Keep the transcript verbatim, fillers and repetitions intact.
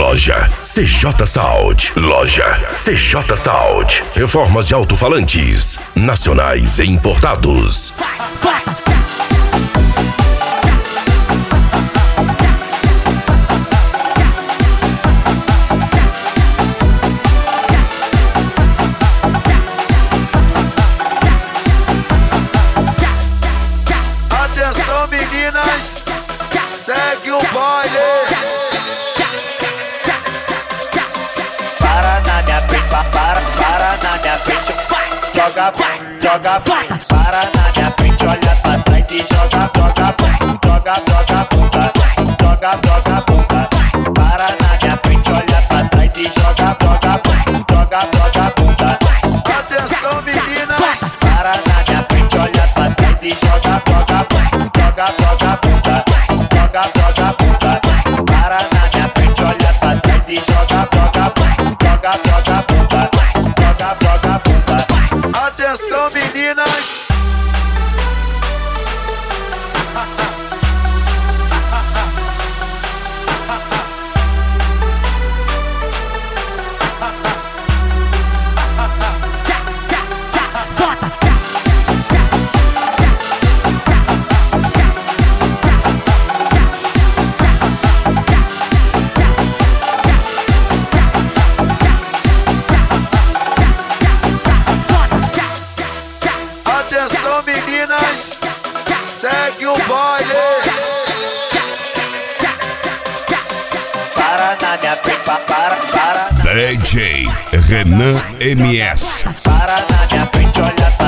Loja C J Sound. Loja C J Sound. Reformas de alto-falantes nacionais e importados. Atenção, meninas, segue o baile. Para na minha frente, para, para na minha frente, joga, joga, para na minha frente, olha pra trás e joga, joga, joga, joga bunda, joga, joga bunda. Para na minha frente, olha pra trás e joga, joga, joga, joga bunda. Atenção, meninas, para na minha frente, olha pra trás e joga, joga, joga, joga bunda, joga, joga bunda. Para na minha frente, olha pra trás e joga, joga, joga, joga bunda, joga, joga bunda. Atenção, meninas. Atenção, meninas, segue o baile. Para na minha frente, para, para na D J Renan M S. Para na minha frente, olha pra